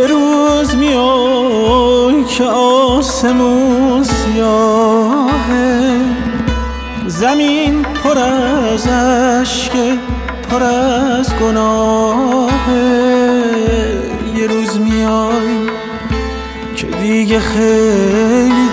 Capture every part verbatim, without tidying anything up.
یه روز میای که آسمون سیاهه، زمین پر از اشکه، پر از گناهه. یه روز میای که دیگه خیلی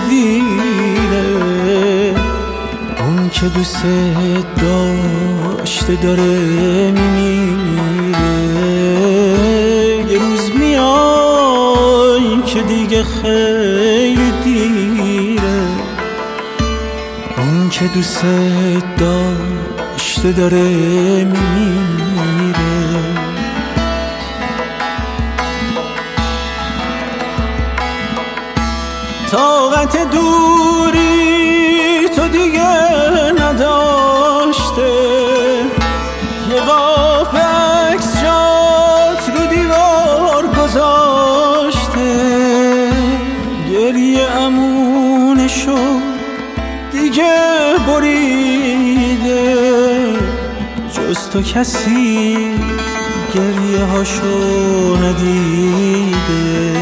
دیره، اون که دوست داشته داره میمیره. یه روز میای که دیگه خیلی دیره، اون که دوست داشته داره میمیره. طاقت دوری تو دیگه نداشته، یه قاپ عکس جات رو دیوار گذاشته. گریه امونشو دیگه بریده، جز تو کسی گریه هاشو ندیده.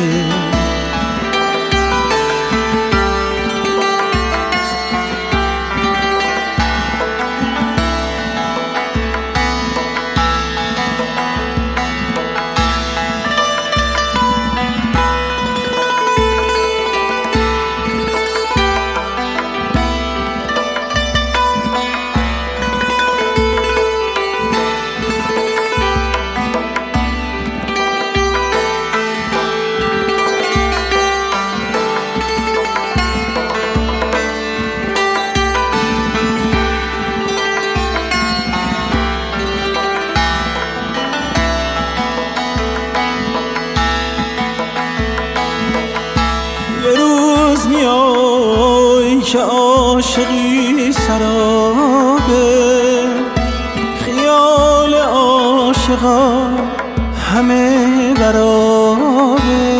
که عاشقی سرابه، خیال عاشقا همه برابه.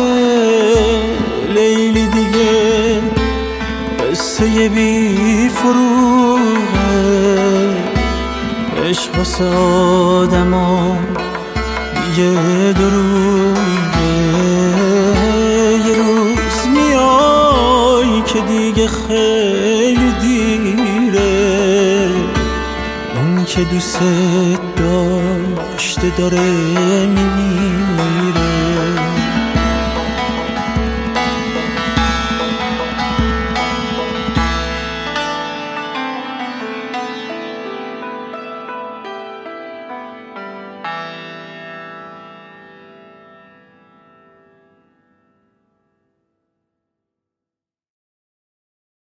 لیلی دیگه قصه بی فروغه، عشق واسه آدما دیگه دروغه. یه روز میای که دیگه خیلی دیره، اون که دوست داشته داره میمیره.